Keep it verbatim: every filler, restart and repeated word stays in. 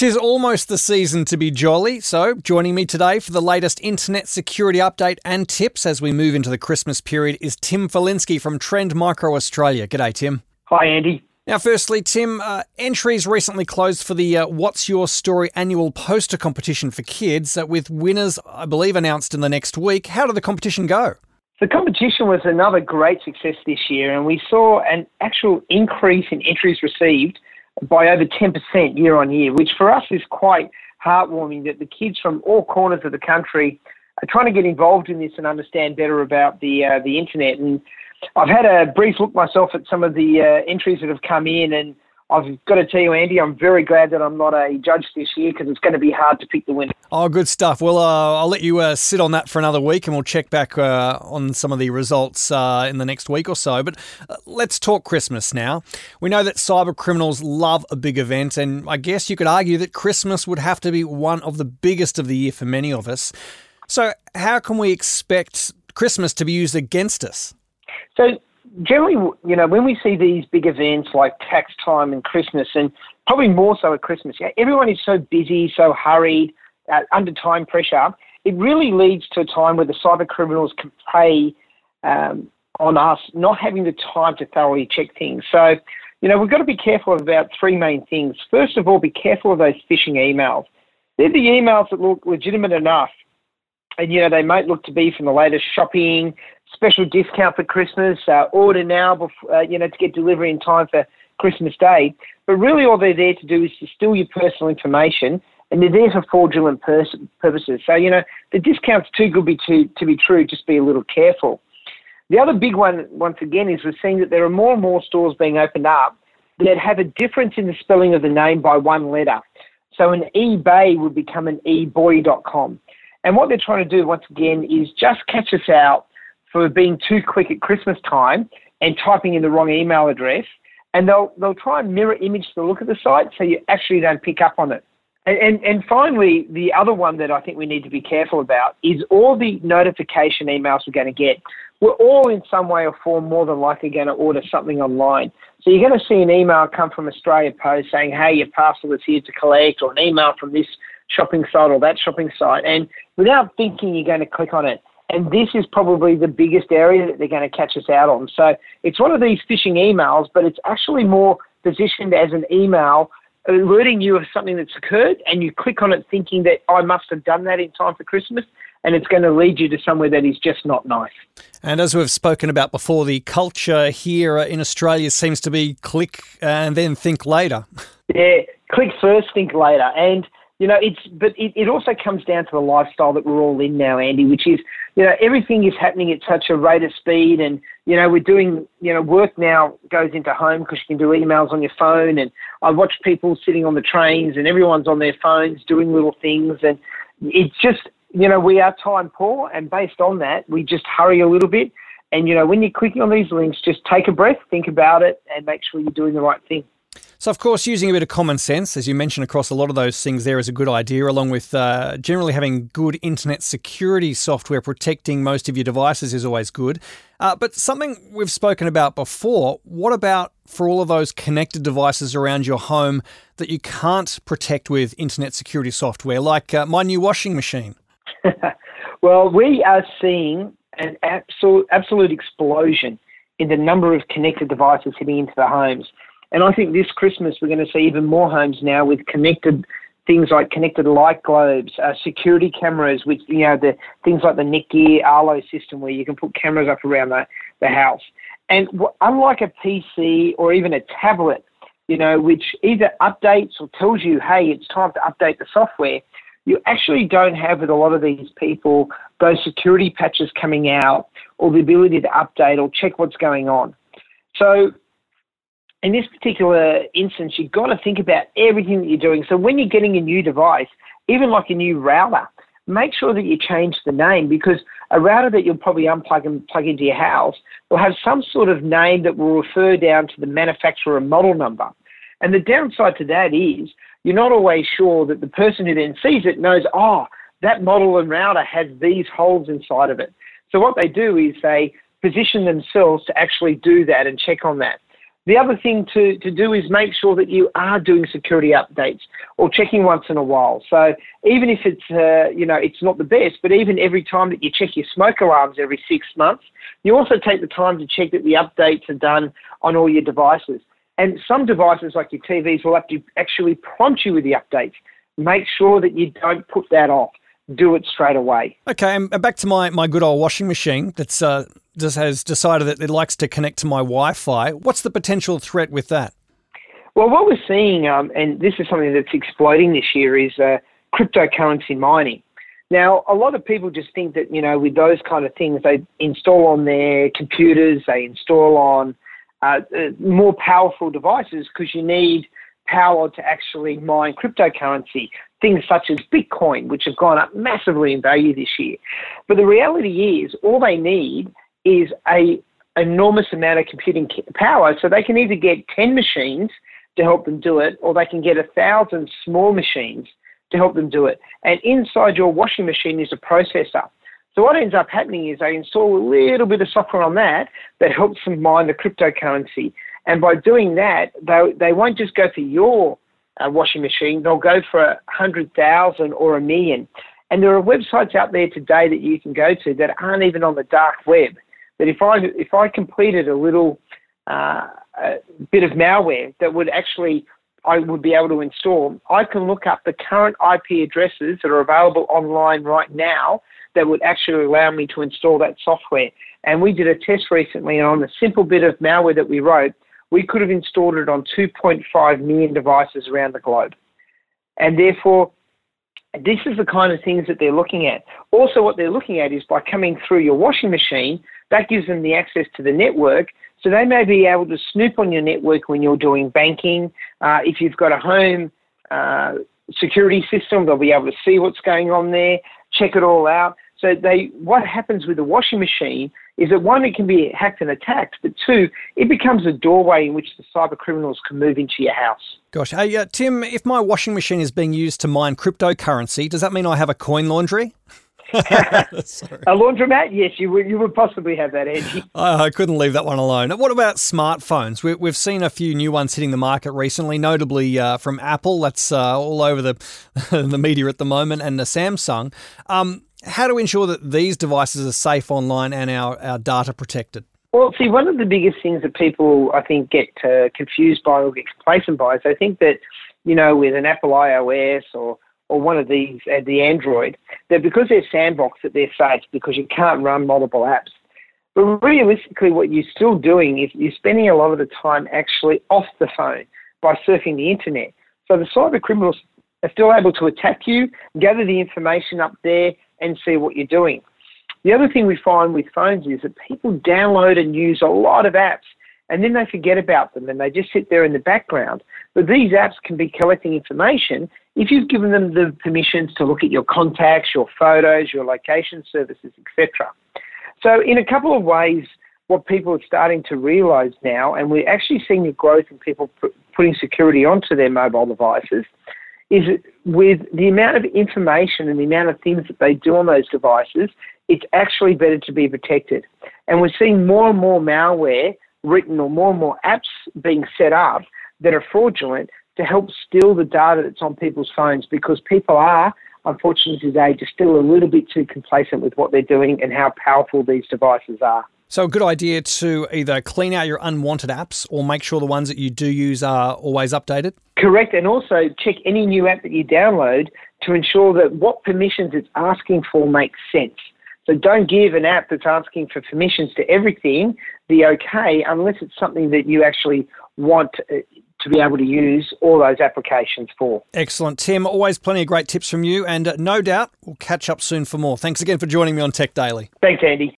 'Tis almost the season to be jolly, so joining me today for the latest internet security update and tips as we move into the Christmas period is Tim Falinsky from Trend Micro Australia. G'day, Tim. Hi, Andy. Now, firstly, Tim, uh, entries recently closed for the uh, What's Your Story annual poster competition for kids, uh, with winners, I believe, announced in the next week. How did the competition go? The competition was another great success this year, and we saw an actual increase in entries received by over ten percent year on year, which for us is quite heartwarming that the kids from all corners of the country are trying to get involved in this and understand better about the uh, the internet. And I've had a brief look myself at some of the uh, entries that have come in, and I've got to tell you, Andy, I'm very glad that I'm not a judge this year because it's going to be hard to pick the winner. Oh, good stuff. Well, uh, I'll let you uh, sit on that for another week and we'll check back uh, on some of the results uh, in the next week or so. But uh, let's talk Christmas now. We know that cyber criminals love a big event, and I guess you could argue that Christmas would have to be one of the biggest of the year for many of us. So how can we expect Christmas to be used against us? So generally, you know, when we see these big events like tax time and Christmas, and probably more so at Christmas, yeah, everyone is so busy, so hurried, uh, under time pressure. It really leads to a time where the cyber criminals can prey um, on us not having the time to thoroughly check things. So, you know, we've got to be careful about three main things. First of all, be careful of those phishing emails. They're the emails that look legitimate enough, and, you know, they might look to be from the latest shopping, special discount for Christmas, uh, order now, before, uh, you know, to get delivery in time for Christmas Day. But really all they're there to do is to steal your personal information, and they're there for fraudulent pers- purposes. So, you know, the discount's too good be to, to be true. Just be a little careful. The other big one, once again, is we're seeing that there are more and more stores being opened up that have a difference in the spelling of the name by one letter. So an eBay would become an eboy dot com. And what they're trying to do, once again, is just catch us out for being too quick at Christmas time and typing in the wrong email address. And they'll they'll try and mirror image the look of the site so you actually don't pick up on it. And, and, and finally, the other one that I think we need to be careful about is all the notification emails we're going to get. We're all in some way or form more than likely going to order something online. So you're going to see an email come from Australia Post saying, hey, your parcel is here to collect, or an email from this shopping site or that shopping site. And without thinking, you're going to click on it. And this is probably the biggest area that they're going to catch us out on. So it's one of these phishing emails, but it's actually more positioned as an email alerting you of something that's occurred, and you click on it thinking that I must have done that in time for Christmas, and it's going to lead you to somewhere that is just not nice. And as we've spoken about before, the culture here in Australia seems to be click and then think later. Yeah, click first, think later. And You know, it's but it, it also comes down to the lifestyle that we're all in now, Andy, which is, you know, everything is happening at such a rate of speed, and, you know, we're doing, you know, work now goes into home because you can do emails on your phone, and I watch people sitting on the trains and everyone's on their phones doing little things, and it's just, you know, we are time poor, and based on that, we just hurry a little bit. And, you know, when you're clicking on these links, just take a breath, think about it, and make sure you're doing the right thing. So, of course, using a bit of common sense, as you mentioned, across a lot of those things there is a good idea, along with uh, generally having good internet security software protecting most of your devices is always good. Uh, but something we've spoken about before, what about for all of those connected devices around your home that you can't protect with internet security software, like uh, my new washing machine? Well, we are seeing an absolute, absolute explosion in the number of connected devices hitting into the homes. And I think this Christmas we're going to see even more homes now with connected things like connected light globes, uh, security cameras, which, you know, the things like the Netgear Arlo system where you can put cameras up around the, the house. And w- unlike a P C or even a tablet, you know, which either updates or tells you, hey, it's time to update the software, you actually don't have with a lot of these people those security patches coming out or the ability to update or check what's going on. So in this particular instance, you've got to think about everything that you're doing. So when you're getting a new device, even like a new router, make sure that you change the name, because a router that you'll probably unplug and plug into your house will have some sort of name that will refer down to the manufacturer model number. And the downside to that is you're not always sure that the person who then sees it knows, oh, that model and router has these holes inside of it. So what they do is they position themselves to actually do that and check on that. The other thing to, to do is make sure that you are doing security updates or checking once in a while. So even if it's, uh, you know, it's not the best, but even every time that you check your smoke alarms every six months, you also take the time to check that the updates are done on all your devices. And some devices like your T Vs will have to actually prompt you with the updates. Make sure that you don't put that off. Do it straight away. Okay, and back to my, my good old washing machine that's uh, just has decided that it likes to connect to my Wi-Fi. What's the potential threat with that? Well, what we're seeing, um, and this is something that's exploding this year, is uh, cryptocurrency mining. Now, a lot of people just think that, you know, with those kind of things, they install on their computers, they install on uh, uh, more powerful devices because you need power to actually mine cryptocurrency, things such as Bitcoin, which have gone up massively in value this year. But the reality is all they need is a enormous amount of computing power, so they can either get ten machines to help them do it, or they can get a thousand small machines to help them do it. And inside your washing machine is a processor. So what ends up happening is they install a little bit of software on that that helps them mine the cryptocurrency. And by doing that, they, they won't just go for your uh, washing machine, they'll go for a hundred thousand or a million. And there are websites out there today that you can go to that aren't even on the dark web. That if I if I completed a little uh, a bit of malware that would actually I would be able to install, I can look up the current I P addresses that are available online right now that would actually allow me to install that software. And we did a test recently, and on a simple bit of malware that we wrote, we could have installed it on two point five million devices around the globe. And therefore, this is the kind of things that they're looking at. Also, what they're looking at is by coming through your washing machine, that gives them the access to the network, so they may be able to snoop on your network when you're doing banking. Uh, if you've got a home uh, security system, they'll be able to see what's going on there, check it all out. So they, what happens with the washing machine is that, one, it can be hacked and attacked, but two, it becomes a doorway in which the cyber criminals can move into your house. Gosh, hey, uh, Tim, if my washing machine is being used to mine cryptocurrency, does that mean I have a coin laundry? A laundromat? Yes, you would, you would possibly have that, Andy. I, I couldn't leave that one alone. What about smartphones? We, we've seen a few new ones hitting the market recently, notably uh, from Apple. That's uh, all over the, the media at the moment, and the Samsung. Um, how to ensure that these devices are safe online and our, our data protected? Well, see, one of the biggest things that people, I think, get uh, confused by or get complacent by is they think that, you know, with an Apple iOS or or one of these, uh, the Android, that because they're sandboxed that they're safe because you can't run multiple apps. But realistically, what you're still doing is you're spending a lot of the time actually off the phone by surfing the internet. So the cyber criminals are still able to attack you, gather the information up there and see what you're doing. The other thing we find with phones is that people download and use a lot of apps and then they forget about them and they just sit there in the background. But these apps can be collecting information if you've given them the permissions to look at your contacts, your photos, your location services, et cetera. So in a couple of ways, what people are starting to realise now, and we're actually seeing a growth in people p- putting security onto their mobile devices, is with the amount of information and the amount of things that they do on those devices, it's actually better to be protected. And we're seeing more and more malware written or more and more apps being set up that are fraudulent to help steal the data that's on people's phones, because people are, unfortunately today, just still a little bit too complacent with what they're doing and how powerful these devices are. So a good idea to either clean out your unwanted apps or make sure the ones that you do use are always updated? Correct, and also check any new app that you download to ensure that what permissions it's asking for makes sense. So don't give an app that's asking for permissions to everything the okay unless it's something that you actually want to be able to use all those applications for. Excellent. Tim, always plenty of great tips from you, and no doubt we'll catch up soon for more. Thanks again for joining me on Tech Daily. Thanks, Andy.